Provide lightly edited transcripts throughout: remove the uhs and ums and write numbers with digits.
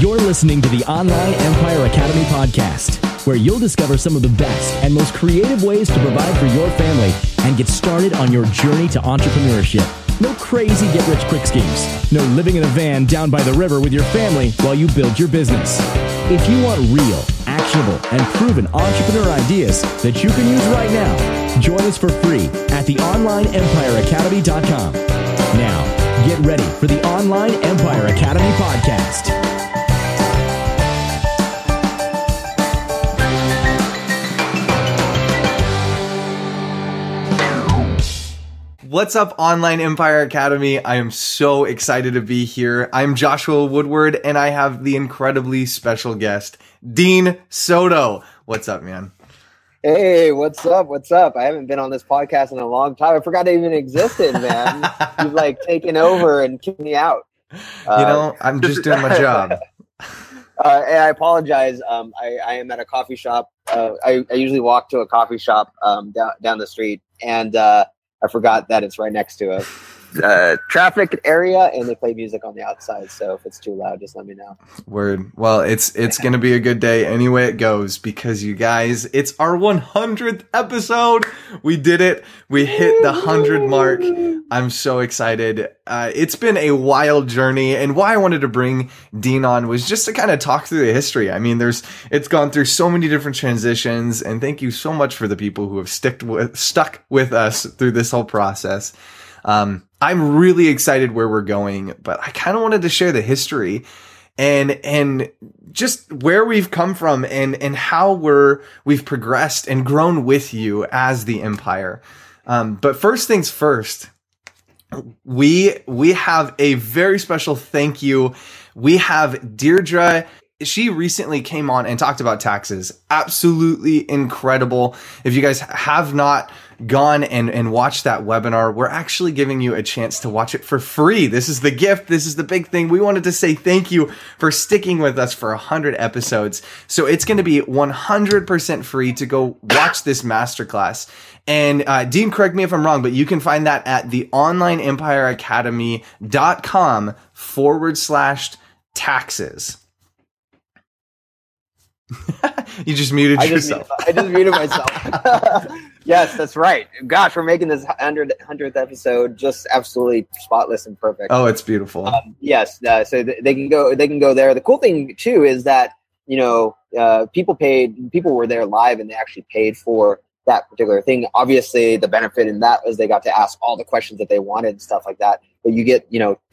You're listening to the Online Empire Academy podcast, where you'll discover some of the best and most creative ways to provide for your family and get started on your journey to entrepreneurship. No crazy get-rich-quick schemes. No living in a van down by the river with your family while you build your business. If you want real, actionable, and proven entrepreneur ideas that you can use right now, join us for free at theonlineempireacademy.com. Now, get ready for the Online Empire Academy podcast. What's up, Online Empire Academy? I am so excited to be here. I'm Joshua Woodward, and I have the incredibly special guest, Dean Soto. What's up, man? Hey, what's up? What's up? I haven't been on this podcast in a long time. I forgot it even existed, man. You've taken over and kicked me out. I'm just doing my job. And I apologize. I am at a coffee shop. I usually walk to a coffee shop down the street, and I forgot that it's right next to a traffic area, and they play music on the outside. So if it's too loud, just let me know. Word. Well, it's going to be a good day any way it goes, because you guys, it's our 100th episode. We did it. We hit the 100 mark. I'm so excited. It's been a wild journey, and why I wanted to bring Dean on was just to kind of talk through the history. I mean, it's gone through so many different transitions, and thank you so much for the people who have stuck with us through this whole process. I'm really excited where we're going, but I kind of wanted to share the history and just where we've come from and how we've progressed and grown with you as the Empire. But first things first, we have a very special thank you. We have Deirdre. She recently came on and talked about taxes. Absolutely incredible. If you guys have not gone and watched that webinar, we're actually giving you a chance to watch it for free. This is the gift. This is the big thing. We wanted to say thank you for sticking with us for 100 episodes. So it's going to be 100% free to go watch this masterclass. And Dean, correct me if I'm wrong, but you can find that at theonlineempireacademy.com/taxes. You just muted yourself. I just muted myself. Yes, that's right. Gosh, we're making this 100th episode just absolutely spotless and perfect. Oh, it's beautiful. Yes, so they can go there. The cool thing too is that people were there live, and they actually paid for that particular thing. Obviously, the benefit in that was they got to ask all the questions that they wanted and stuff like that. But you get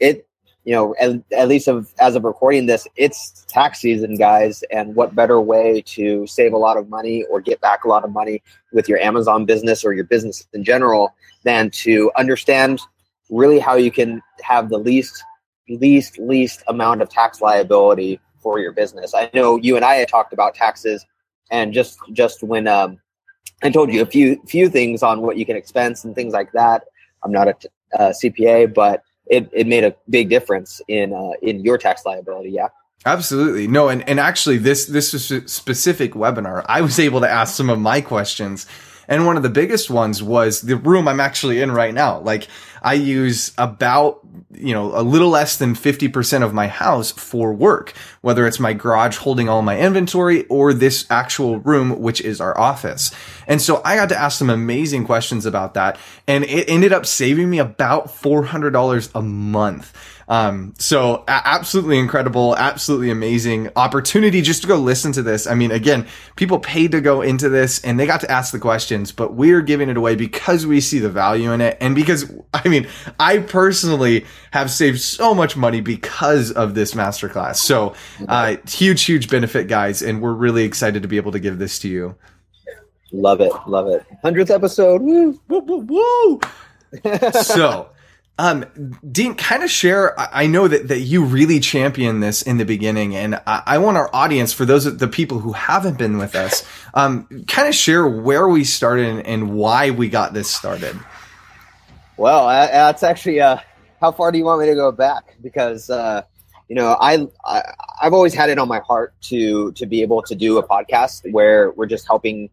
at least as of recording this, it's tax season, guys. And what better way to save a lot of money or get back a lot of money with your Amazon business or your business in general than to understand really how you can have the least amount of tax liability for your business. I know you and I had talked about taxes, and just when I told you a few things on what you can expense and things like that. I'm not a CPA, but it made a big difference in your tax liability. Yeah, absolutely. No. And actually this specific webinar, I was able to ask some of my questions. And one of the biggest ones was the room I'm actually in right now. I use about, a little less than 50% of my house for work, whether it's my garage holding all my inventory or this actual room, which is our office. And so I got to ask some amazing questions about that. And it ended up saving me about $400 a month. So absolutely incredible, absolutely amazing opportunity just to go listen to this. I mean, again, people paid to go into this and they got to ask the questions, but we're giving it away because we see the value in it. And because, I personally have saved so much money because of this masterclass. So, huge benefit, guys. And we're really excited to be able to give this to you. Love it. 100th episode. Woo, woo, woo, woo. So, Dean, kind of share, I know that you really championed this in the beginning, and I want our audience, for the people who haven't been with us, kind of share where we started and why we got this started. Well, that's actually, how far do you want me to go back? Because, I've always had it on my heart to be able to do a podcast where we're just helping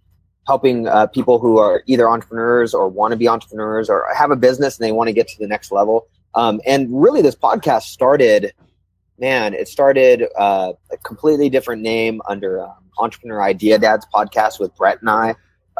people who are either entrepreneurs or want to be entrepreneurs or have a business and they want to get to the next level. And really this podcast started, man, it started a completely different name under Entrepreneur Idea Dads podcast with Brett and I,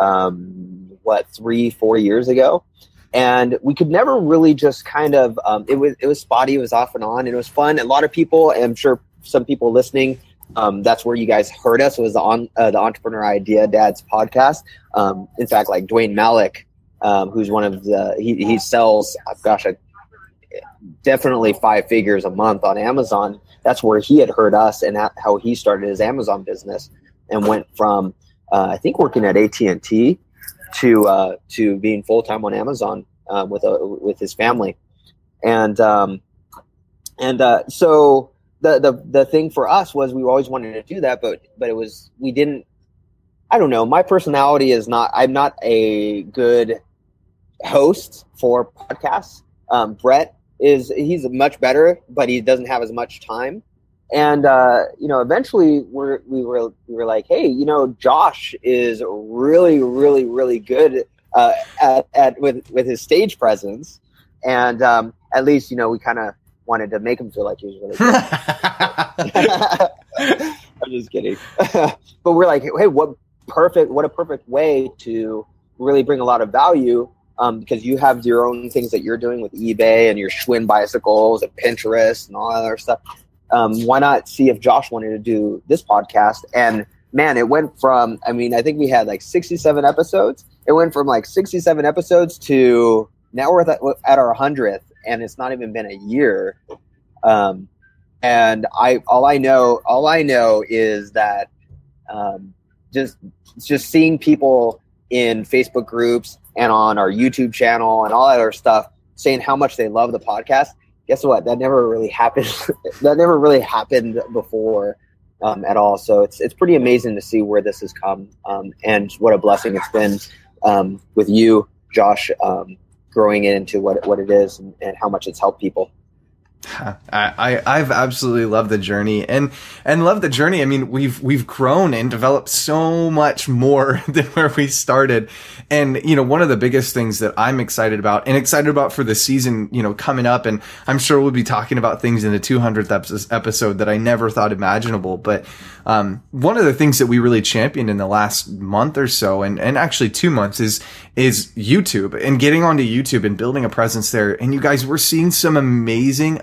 3-4 years ago. And we could never really just kind of, it was spotty, it was off and on, and it was fun. A lot of people, and I'm sure some people listening, that's where you guys heard us, was on the Entrepreneur Idea Dads podcast. In fact, like Dwayne Malik, who's one of he sells, definitely 5 figures a month on Amazon. That's where he had heard us and how he started his Amazon business and went from, I think, working at AT&T to being full-time on Amazon with his family. And so the thing for us was we always wanted to do that, but we didn't, I don't know. My personality is I'm not a good host for podcasts. Brett he's much better, but he doesn't have as much time. And, eventually we were like, hey, Josh is really, really, really good with his stage presence. And at least, we kind of wanted to make him feel like he was really good. I'm just kidding. But we're like, hey, what a perfect way to really bring a lot of value, because you have your own things that you're doing with eBay and your Schwinn bicycles and Pinterest and all that other stuff. Why not see if Josh wanted to do this podcast? And man, it went from, I think we had like 67 episodes. It went from like 67 episodes to now we're at our 100th, and it's not even been a year. And all I know is that just seeing people in Facebook groups and on our YouTube channel and all that other stuff saying how much they love the podcast. Guess what? That never really happened. That never really happened before at all. So it's pretty amazing to see where this has come, and what a blessing it's been with you, Josh, growing it into what it is and how much it's helped people. I've absolutely loved the journey and love the journey. I mean, we've grown and developed so much more than where we started. And, one of the biggest things that I'm excited about for the season, coming up, and I'm sure we'll be talking about things in the 200th episode that I never thought imaginable. But, one of the things that we really championed in the last month or so, and actually 2 months is YouTube, and getting onto YouTube and building a presence there. And you guys, we're seeing some amazing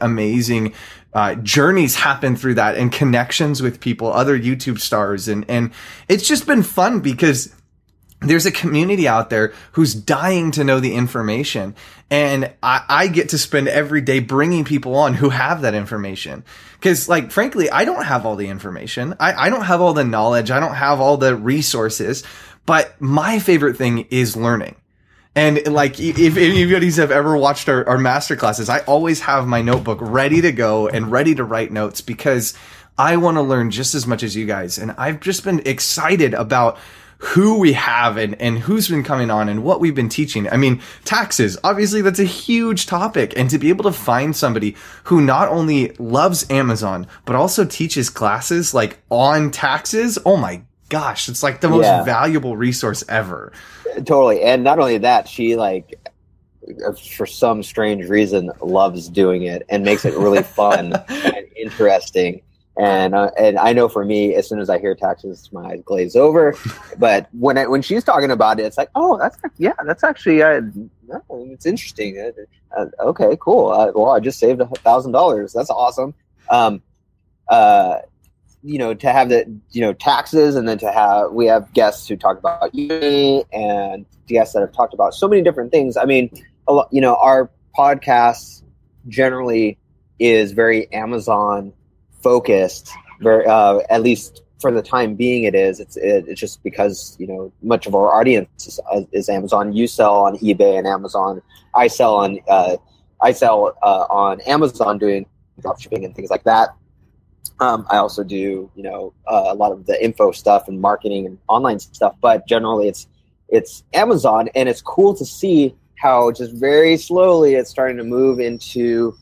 journeys happen through that, and connections with people, other YouTube stars. And it's just been fun because there's a community out there who's dying to know the information. And I get to spend every day bringing people on who have that information. Cause frankly, I don't have all the information. I don't have all the knowledge. I don't have all the resources, but my favorite thing is learning. And if anybody's have ever watched our master classes, I always have my notebook ready to go and ready to write notes, because I want to learn just as much as you guys. And I've just been excited about who we have and who's been coming on and what we've been teaching. I mean, taxes, obviously that's a huge topic. And to be able to find somebody who not only loves Amazon, but also teaches classes on taxes, oh my gosh, it's the most valuable resource ever. Totally. And not only that, she for some strange reason loves doing it and makes it really fun and interesting. And I know for me, as soon as I hear taxes, my eyes glaze over. But when she's talking about it, it's like, oh, that's actually it's interesting. Okay, cool. Well, I just saved $1,000. That's awesome. To have the, taxes, and then we have guests who talk about uni, and guests that have talked about so many different things. I mean, our podcast generally is very Amazon focused, very, at least for the time being it is. It's just because, much of our audience is Amazon. You sell on eBay and Amazon. I sell on Amazon doing dropshipping and things like that. I also do, a lot of the info stuff and marketing and online stuff, but generally it's Amazon, and it's cool to see how just very slowly it's starting to move into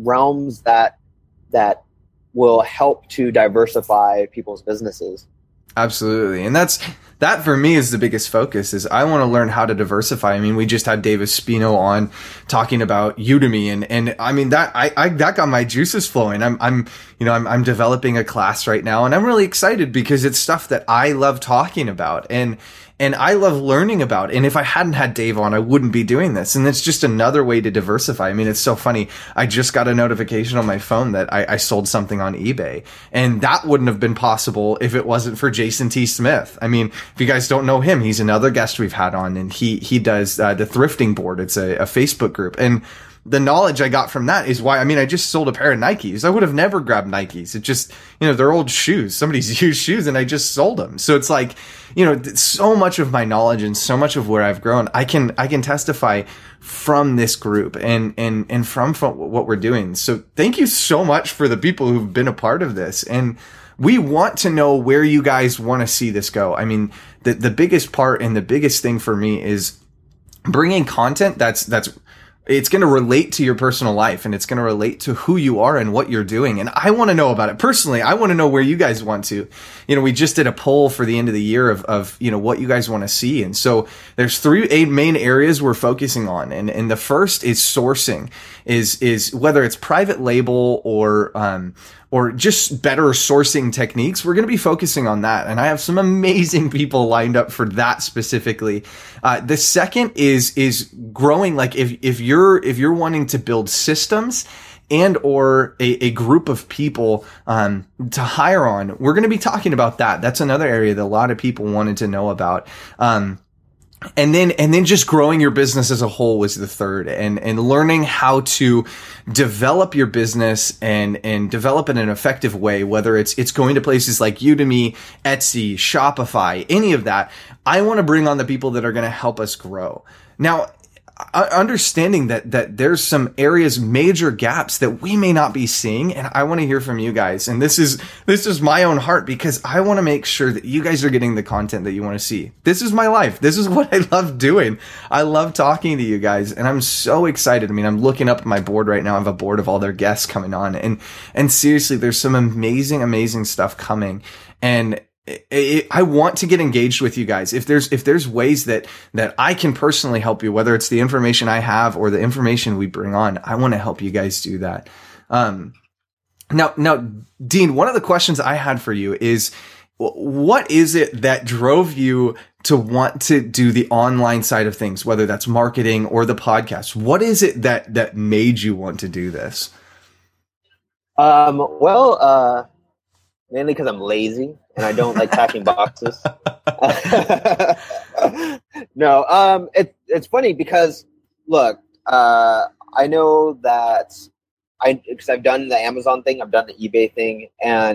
realms that will help to diversify people's businesses. Absolutely. And that for me is the biggest focus is I want to learn how to diversify. I mean, we just had David Spino on talking about Udemy and I mean that that got my juices flowing. I'm developing a class right now and I'm really excited because it's stuff that I love talking about and I love learning about. And if I hadn't had Dave on, I wouldn't be doing this. And it's just another way to diversify. I mean, it's so funny. I just got a notification on my phone that I sold something on eBay. And that wouldn't have been possible if it wasn't for Jason T. Smith. I mean, if you guys don't know him, he's another guest we've had on, and he does the Thrifting Board. It's a Facebook group. And the knowledge I got from that is why, I mean, I just sold a pair of Nikes. I would have never grabbed Nikes. It just, they're old shoes, somebody's used shoes, and I just sold them. So it's like, so much of my knowledge and so much of where I've grown, I can testify from this group and from what we're doing. So thank you so much for the people who've been a part of this. And we want to know where you guys want to see this go. I mean, the biggest part and the biggest thing for me is bringing content that's it's going to relate to your personal life and it's going to relate to who you are and what you're doing. And I want to know about it personally. I want to know where you guys want to, we just did a poll for the end of the year of what you guys want to see. And so there's 3 main areas we're focusing on. And the first is sourcing is whether it's private label or just better sourcing techniques. We're going to be focusing on that. And I have some amazing people lined up for that specifically. The second is growing. Like if you're wanting to build systems and or a group of people, to hire on, we're going to be talking about that. That's another area that a lot of people wanted to know about. And then just growing your business as a whole was the third, and learning how to develop your business and develop in an effective way, whether it's going to places like Udemy, Etsy, Shopify, any of that. I want to bring on the people that are going to help us grow. Now, understanding that there's some areas, major gaps that we may not be seeing. And I want to hear from you guys. And this is my own heart, because I want to make sure that you guys are getting the content that you want to see. This is my life. This is what I love doing. I love talking to you guys, and I'm so excited. I mean, I'm looking up at my board right now. I have a board of all their guests coming on, and seriously, there's some amazing stuff coming. And I want to get engaged with you guys. If there's ways that I can personally help you, whether it's the information I have or the information we bring on, I want to help you guys do that. Now, Dean, one of the questions I had for you is, what is it that drove you to want to do the online side of things, whether that's marketing or the podcast? What is it that made you want to do this? Mainly because I'm lazy and I don't like packing boxes. No, it's funny because, look, I know that because I've done the Amazon thing, I've done the eBay thing, and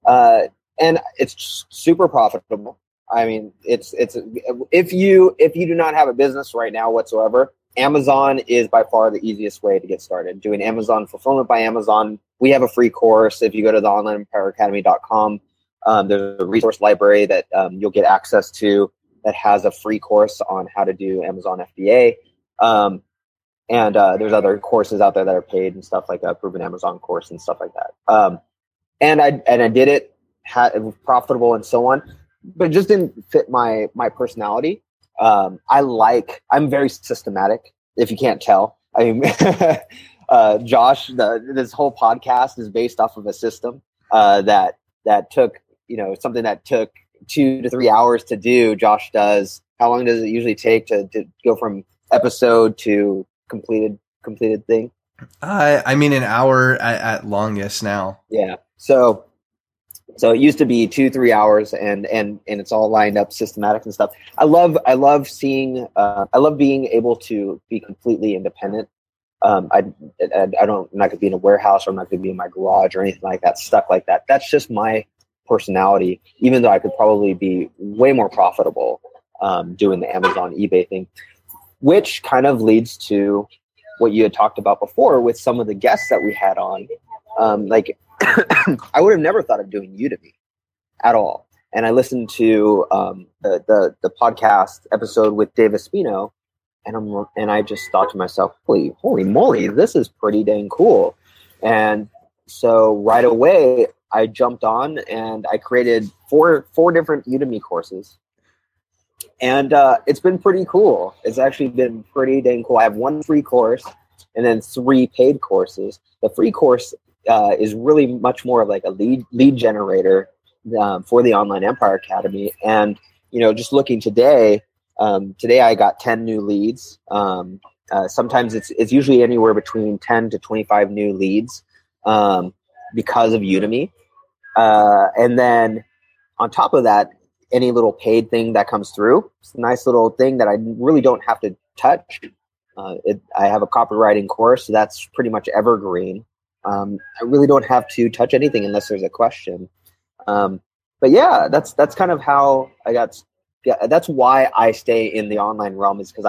it's super profitable. I mean, it's if you do not have a business right now whatsoever, Amazon is by far the easiest way to get started. Doing Amazon Fulfillment by Amazon. We have a free course. If you go to the onlineempoweracademy.com, there's a resource library that you'll get access to that has a free course on how to do Amazon FBA. And there's other courses out there that are paid and stuff, like a Proven Amazon course and stuff like that. And I did it, it was profitable and so on, but it just didn't fit my personality. I'm very systematic, if you can't tell. I mean, Josh, this whole podcast is based off of a system that took, something that took 2 to 3 hours to do. Josh does. How long does it usually take to go from episode to completed thing? I mean, an hour at longest now. Yeah. So it used to be 2-3 hours, and it's all lined up, systematic and stuff. I love being able to be completely independent. I'm not going to be in a warehouse, or I'm not going to be in my garage or anything like that, stuck like that. That's just my personality, even though I could probably be way more profitable doing the Amazon eBay thing, which kind of leads to what you had talked about before with some of the guests that we had on. I would have never thought of doing Udemy at all. And I listened to the podcast episode with Dave Espino, and I just thought to myself, holy moly, this is pretty dang cool. And so right away, I jumped on and I created four different Udemy courses. And it's been pretty cool. It's actually been pretty dang cool. I have one free course and then 3 paid courses. The free course is really much more of like a lead generator for the Online Empire Academy. And, just looking today I got 10 new leads. Sometimes it's usually anywhere between 10 to 25 new leads because of Udemy. And then on top of that, any little paid thing that comes through, it's a nice little thing that I really don't have to touch. I have a copywriting course, so that's pretty much evergreen. I really don't have to touch anything unless there's a question. But yeah, that's kind of how I got. Yeah, that's why I stay in the online realm, is because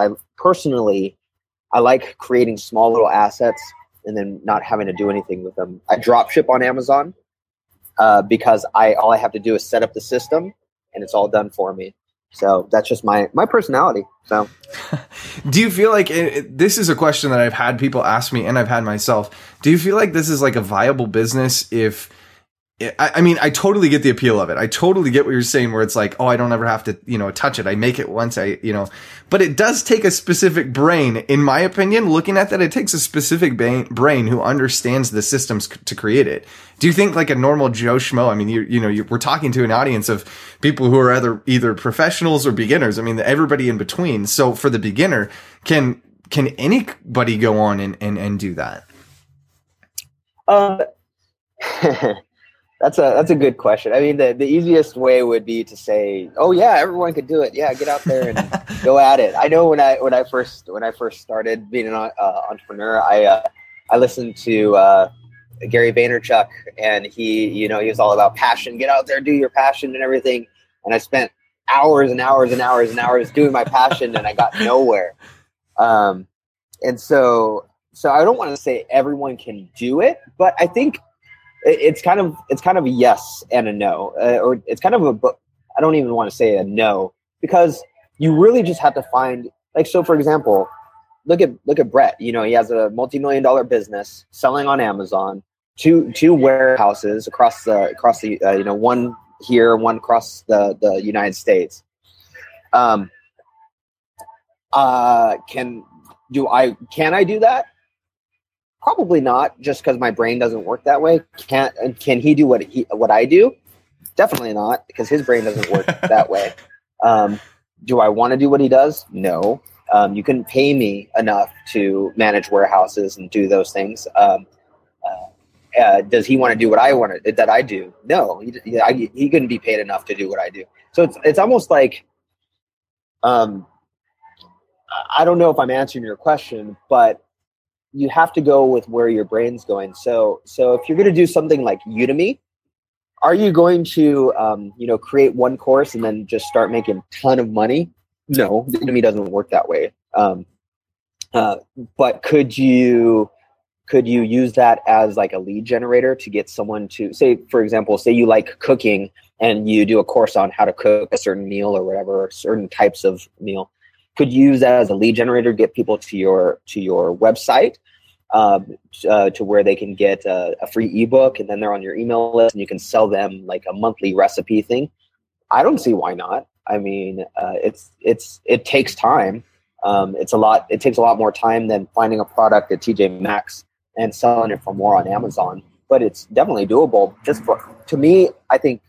I like creating small little assets and then not having to do anything with them. I drop ship on Amazon because all I have to do is set up the system and it's all done for me. So that's just my personality. So, do you feel like this is a question that I've had people ask me and I've had myself? Do you feel like this is like a viable business? I mean, I totally get the appeal of it. I totally get what you're saying, where it's like, oh, I don't ever have to, touch it. I make it once but it does take a specific brain, in my opinion. Looking at that, it takes a specific brain who understands the systems to create it. Do you think like a normal Joe Schmo? I mean, we're talking to an audience of people who are either professionals or beginners. I mean, everybody in between. So for the beginner, can anybody go on and do that? That's a good question. I mean, the easiest way would be to say, "Oh yeah, everyone could do it. Yeah, get out there and go at it." I know when I first started being an entrepreneur, I listened to Gary Vaynerchuk, and he was all about passion. Get out there, do your passion and everything. And I spent hours and hours and hours and hours doing my passion, and I got nowhere. And so I don't want to say everyone can do it, but I think it's kind of a yes and a no, or it's kind of I don't even want to say a no, because you really just have to find, like, so for example, look at Brett. He has a multi-million-dollar business selling on Amazon, two warehouses across the one here, one across the United States. Can I do that? Probably not, just because my brain doesn't work that way. Can he do what I do? Definitely not, because his brain doesn't work that way. Do I want to do what he does? No. You couldn't pay me enough to manage warehouses and do those things. Does he want to do what I do? No. He couldn't be paid enough to do what I do. So it's almost like, I don't know if I'm answering your question, but you have to go with where your brain's going. So if you're going to do something like Udemy, are you going to, create one course and then just start making a ton of money? No, Udemy doesn't work that way. But could you use that as like a lead generator to get someone to say you like cooking and you do a course on how to cook a certain meal or whatever, certain types of meal? Could you use that as a lead generator to get people to your website, to where they can get a free ebook, and then they're on your email list, and you can sell them like a monthly recipe thing? I don't see why not. I mean, it takes time. It takes a lot more time than finding a product at TJ Maxx and selling it for more on Amazon, but it's definitely doable. To me, I think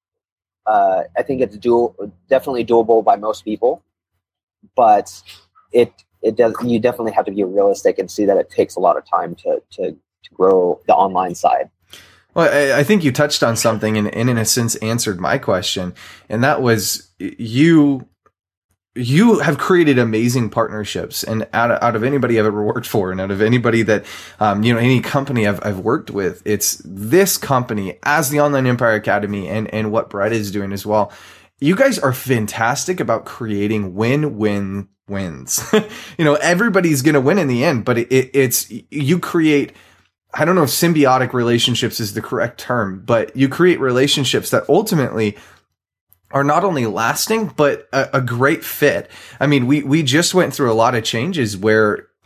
it's definitely doable by most people. But it does. You definitely have to be realistic and see that it takes a lot of time to grow the online side. Well, I think you touched on something and in a sense answered my question, and that was you have created amazing partnerships, and out of anybody I've ever worked for, and out of anybody that any company I've worked with, it's this company as the Online Empire Academy and what Brett is doing as well. You guys are fantastic about creating win-win-wins. Everybody's going to win in the end, but you create, I don't know if symbiotic relationships is the correct term, but you create relationships that ultimately are not only lasting, but a great fit. I mean, we just went through a lot of changes where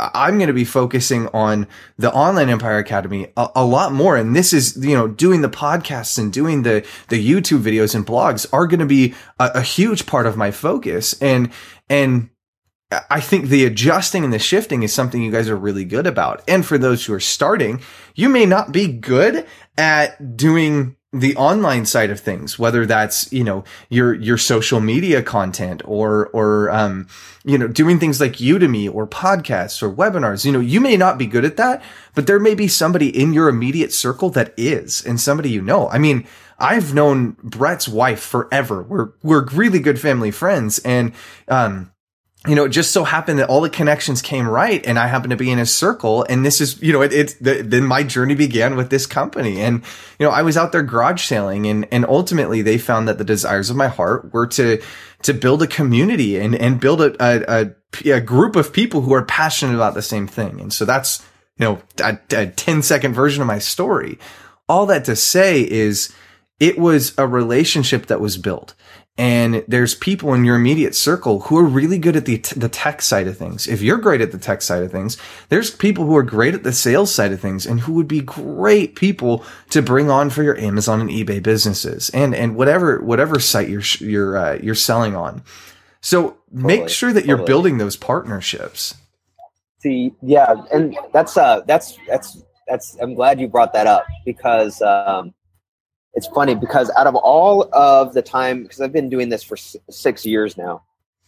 I'm going to be focusing on the Online Empire Academy a lot more. And this is, doing the podcasts and doing the YouTube videos and blogs are going to be a huge part of my focus. And I think the adjusting and the shifting is something you guys are really good about. And for those who are starting, you may not be good at doing the online side of things, whether that's, your social media content or doing things like Udemy or podcasts or webinars. You may not be good at that, but there may be somebody in your immediate circle that is, and somebody I mean, I've known Brett's wife forever. We're really good family friends, and it just so happened that all the connections came right, and I happened to be in his circle. And this is, then my journey began with this company. And, I was out there garage sailing, and ultimately they found that the desires of my heart were to build a community and build a group of people who are passionate about the same thing. And so that's, a 10-second version of my story. All that to say is it was a relationship that was built. And there's people in your immediate circle who are really good at the tech side of things. If you're great at the tech side of things, there's people who are great at the sales side of things and who would be great people to bring on for your Amazon and eBay businesses and whatever site you're selling on. So make sure that you're building those partnerships. See, yeah, and that's I'm glad you brought that up, because it's funny, because out of all of the time, because I've been doing this for 6 years now,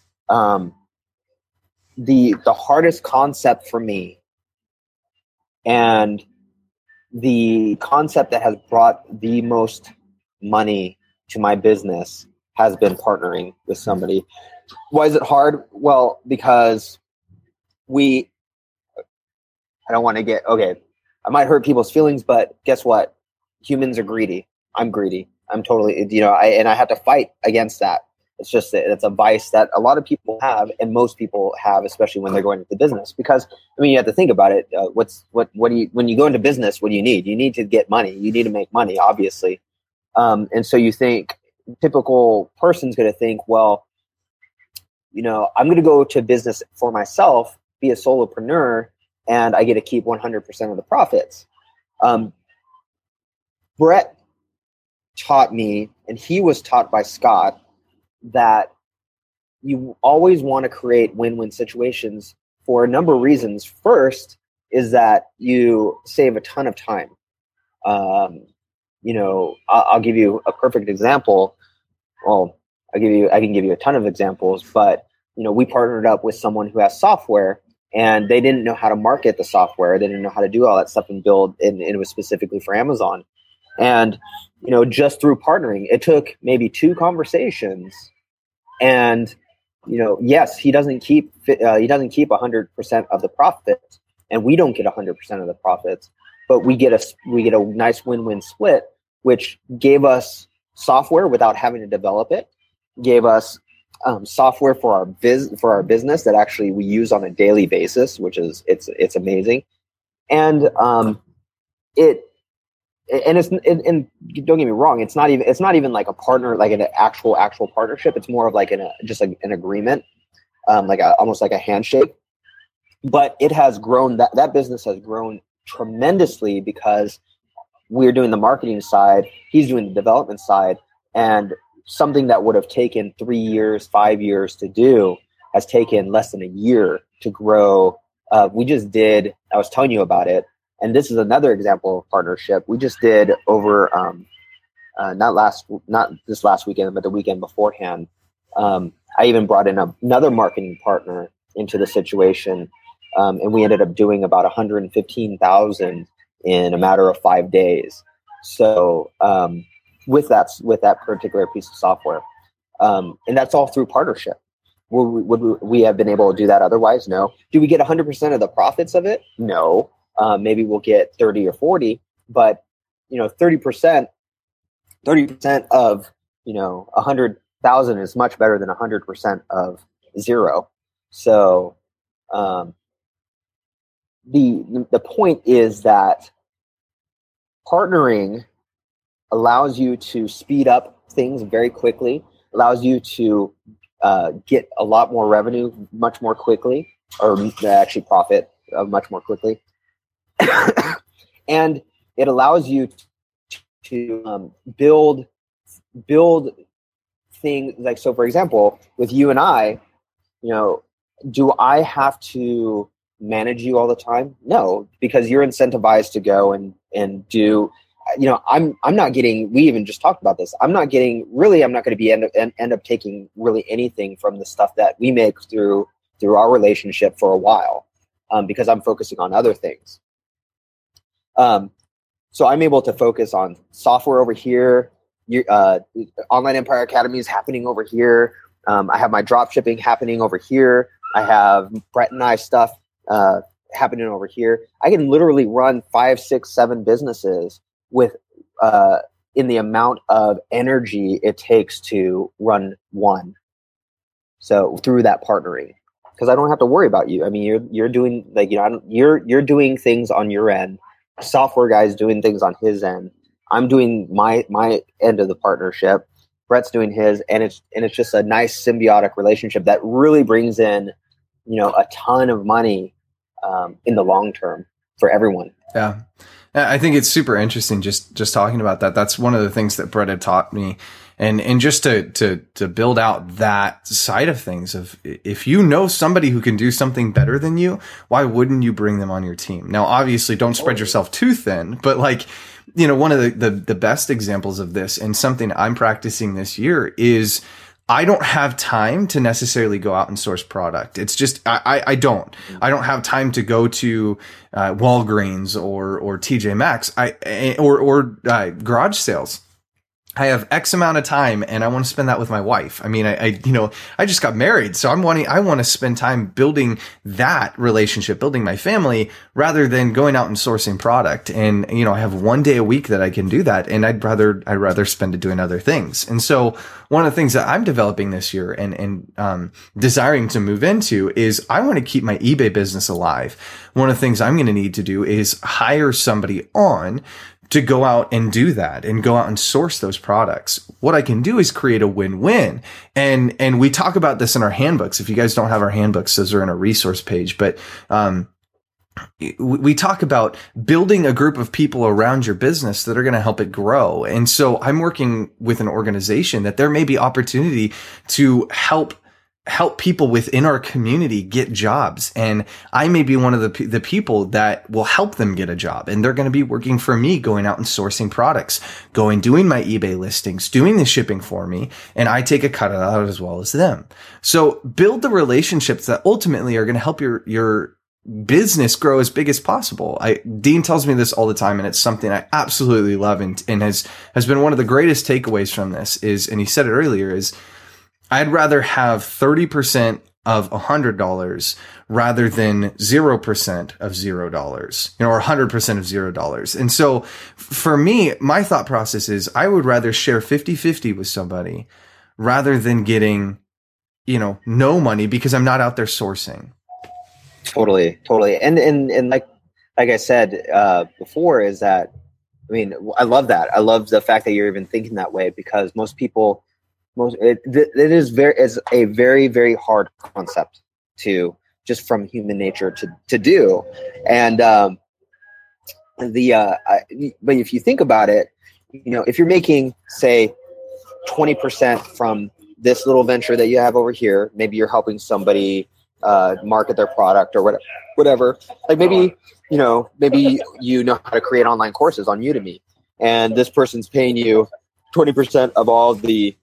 the hardest concept for me, and the concept that has brought the most money to my business has been partnering with somebody. Why is it hard? Well, because I don't want to I might hurt people's feelings, but guess what? Humans are greedy. I'm greedy. I'm totally, I have to fight against that. It's a vice that a lot of people have, and most people have, especially when they're going into business. Because you have to think about it. When you go into business, what do you need? You need to get money. You need to make money, obviously. And so you think, typical person's going to think, well, I'm going to go to business for myself, be a solopreneur, and I get to keep 100% of the profits. Brett taught me, and he was taught by Scott, that you always want to create win-win situations for a number of reasons. First is that you save a ton of time. I'll give you a perfect example. Well, I can give you a ton of examples, but we partnered up with someone who has software, and they didn't know how to market the software. They didn't know how to do all that stuff and build, and it was specifically for Amazon. And just through partnering, it took maybe 2 conversations, and yes, he doesn't keep 100% of the profits, and we don't get 100% of the profits, but we get a nice win-win split, which gave us software without having to develop it, gave us software for our business that actually we use on a daily basis, which is it's amazing, and and don't get me wrong, it's not even like a partner, like an actual partnership. It's more of like an agreement, almost like a handshake. But it has grown. That business has grown tremendously because we're doing the marketing side, he's doing the development side, and something that would have taken 3 years, 5 years to do has taken less than a year to grow. I was telling you about it. And this is another example of partnership. We just did over, not this last weekend, but the weekend beforehand. I even brought in another marketing partner into the situation, and we ended up doing about $115,000 in a matter of 5 days. So with that particular piece of software, and that's all through partnership. Would we have been able to do that otherwise? No. Do we get 100% of the profits of it? No. Maybe we'll get 30 or 40, but 30% of 100,000 is much better than 100% of zero. So the point is that partnering allows you to speed up things very quickly, allows you to get a lot more revenue much more quickly, or actually profit much more quickly. And it allows you to build things like, so for example, with you and I, do I have to manage you all the time? No, because you're incentivized to go and do, I'm not getting, we even just talked about this. I'm not going to be end up taking really anything from the stuff that we make through our relationship for a while, because I'm focusing on other things. So I'm able to focus on software over here. Online Empire Academy is happening over here. I have my drop shipping happening over here. I have Brett and I stuff happening over here. I can literally run 5, 6, 7 businesses with in the amount of energy it takes to run one. So through that partnering, because I don't have to worry about you. I mean, you're doing you're doing things on your end. Software guy's doing things on his end. I'm doing my end of the partnership. Brett's doing his, and it's just a nice symbiotic relationship that really brings in, a ton of money in the long term for everyone. Yeah. I think it's super interesting just talking about that. That's one of the things that Brett had taught me. And just to build out that side of things, of if you know somebody who can do something better than you, why wouldn't you bring them on your team? Now, obviously don't spread yourself too thin, but one of the best examples of this, and something I'm practicing this year, is I don't have time to necessarily go out and source product. It's just, I don't have time to go to Walgreens or TJ Maxx, or garage sales. I have X amount of time and I want to spend that with my wife. I mean, I just got married, so I want to spend time building that relationship, building my family, rather than going out and sourcing product. And, I have one day a week that I can do that. And I'd rather spend it doing other things. And so one of the things that I'm developing this year and desiring to move into is I want to keep my eBay business alive. One of the things I'm going to need to do is hire somebody on to go out and do that and go out and source those products. What I can do is create a win-win. And we talk about this in our handbooks. If you guys don't have our handbooks, those are in a resource page. But we talk about building a group of people around your business that are going to help it grow. And so I'm working with an organization that there may be opportunity to help people within our community get jobs. And I may be one of the people that will help them get a job. And they're going to be working for me, going out and sourcing products, doing my eBay listings, doing the shipping for me. And I take a cut of that as well as them. So build the relationships that ultimately are going to help your business grow as big as possible. Dean tells me this all the time, and it's something I absolutely love and has been one of the greatest takeaways from this is, and he said it earlier, is I'd rather have 30% of $100 rather than 0% of $0, or 100% of $0. And so for me, my thought process is I would rather share 50-50 with somebody rather than getting, no money because I'm not out there sourcing. Totally. And like I said before, is that, I love that. I love the fact that you're even thinking that way, because it is a very, very hard concept to just from human nature to do. And but if you think about it, if you're making, say, 20% from this little venture that you have over here, maybe you're helping somebody market their product or whatever. Like maybe you know how to create online courses on Udemy, and this person's paying you 20% of all the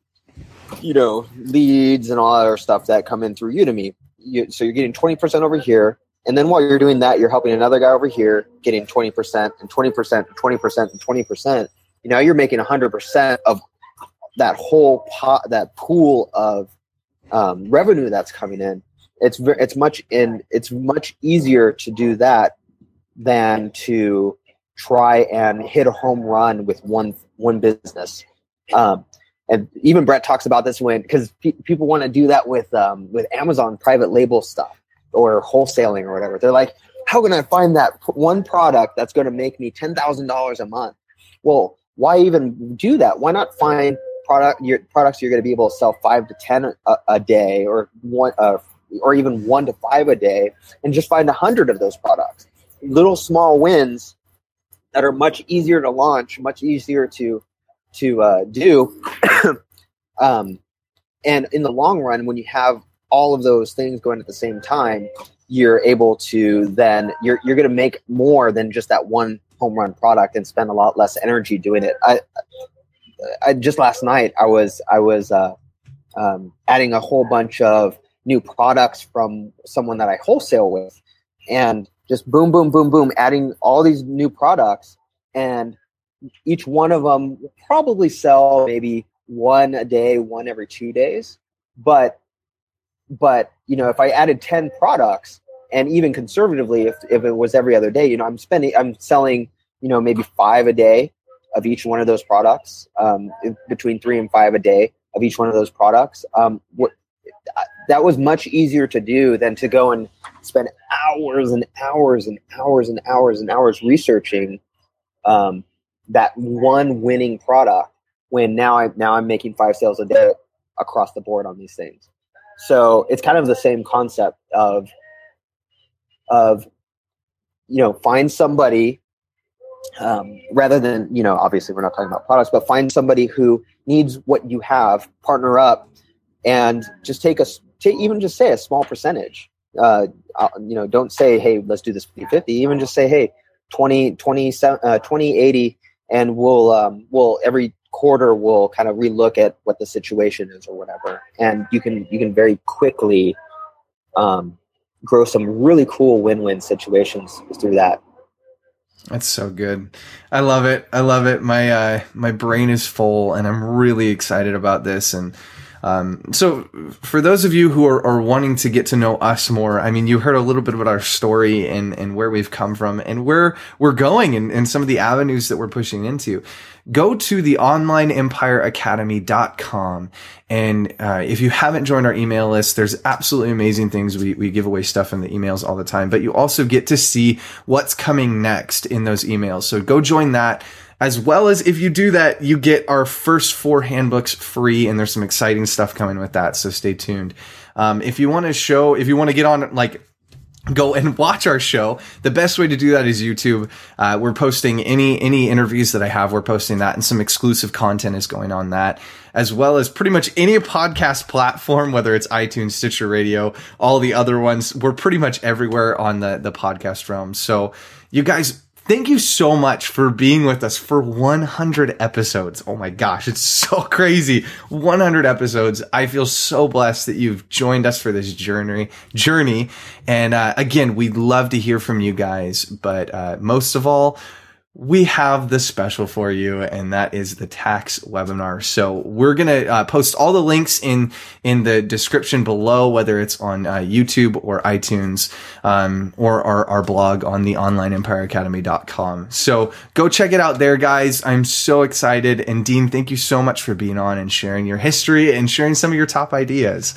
leads and all other stuff that come in through Udemy. So you're getting 20% over here. And then while you're doing that, you're helping another guy over here getting 20% and 20% and 20% and 20%. You're making 100% of that whole pot, that pool of revenue that's coming in. It's much easier to do that than to try and hit a home run with one business. And even Brett talks about this because people want to do that with Amazon private label stuff or wholesaling or whatever. They're like, how can I find that one product that's going to make me $10,000 a month? Well, why even do that? Why not find products you're going to be able to sell 5 to 10 a day, or or even 1 to 5 a day, and just find 100 of those products. Little small wins that are much easier to launch, much easier to do. And in the long run, when you have all of those things going at the same time, you're able to then you're going to make more than just that one home run product and spend a lot less energy doing it. I just last night I was adding a whole bunch of new products from someone that I wholesale with, and just boom, boom, boom, boom, adding all these new products, and each one of them will probably sell maybe one a day, one every 2 days. But if I added 10 products, and even conservatively, if it was every other day, I'm selling, maybe 5 a day of each one of those products, between 3 and 5 a day of each one of those products. That was much easier to do than to go and spend hours and hours and hours and hours and hours researching that one winning product, when now I'm making 5 sales a day across the board on these things. So it's kind of the same concept of find somebody, rather than, obviously we're not talking about products, but find somebody who needs what you have, partner up, and just even just say a small percentage. Don't say, hey, let's do this 50-50. Even just say, hey, 20-80, and we'll every quarter we'll kind of relook at what the situation is or whatever, and you can very quickly grow some really cool win-win situations through that. That's so good. I love it. My brain is full, and I'm really excited about this. And so for those of you who are wanting to get to know us more, I mean, you heard a little bit about our story and where we've come from and where we're going, and some of the avenues that we're pushing into. Go to the onlineempireacademy.com. And if you haven't joined our email list, there's absolutely amazing things. We give away stuff in the emails all the time, but you also get to see what's coming next in those emails. So go join that. As well as, if you do that, you get our first 4 handbooks free, and there's some exciting stuff coming with that. So stay tuned. If you want to get on, go and watch our show, the best way to do that is YouTube. We're posting any interviews that I have. We're posting that, and some exclusive content is going on that, as well as pretty much any podcast platform, whether it's iTunes, Stitcher Radio, all the other ones. We're pretty much everywhere on the podcast realm. So you guys, thank you so much for being with us for 100 episodes. Oh my gosh, it's so crazy. 100 episodes. I feel so blessed that you've joined us for this journey. And again, we'd love to hear from you guys. But most of all, we have the special for you, and that is the tax webinar. So we're going to post all the links in the description below, whether it's on YouTube or iTunes, or our blog on the onlineempireacademy.com. So go check it out there, guys. I'm so excited. And Dean, thank you so much for being on and sharing your history and sharing some of your top ideas.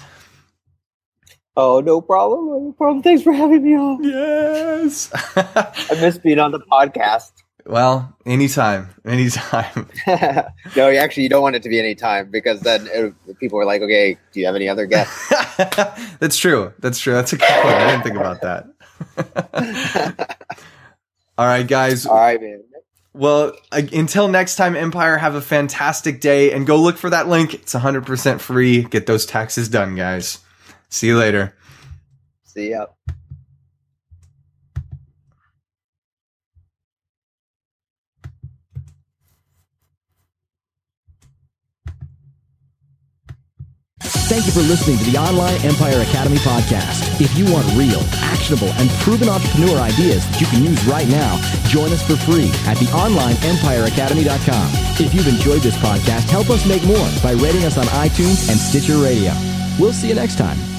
Oh, no problem. No problem. Thanks for having me on. Yes. I miss being on the podcast. Well, anytime. No, actually, you don't want it to be any time, because then people are like, okay, do you have any other guests? That's true. That's a good point. I didn't think about that. All right, guys. All right, man. Well, until next time, Empire, have a fantastic day, and go look for that link. It's 100% free. Get those taxes done, guys. See you later. See ya. Thank you for listening to the Online Empire Academy podcast. If you want real, actionable, and proven entrepreneur ideas that you can use right now, join us for free at theonlineempireacademy.com. If you've enjoyed this podcast, help us make more by rating us on iTunes and Stitcher Radio. We'll see you next time.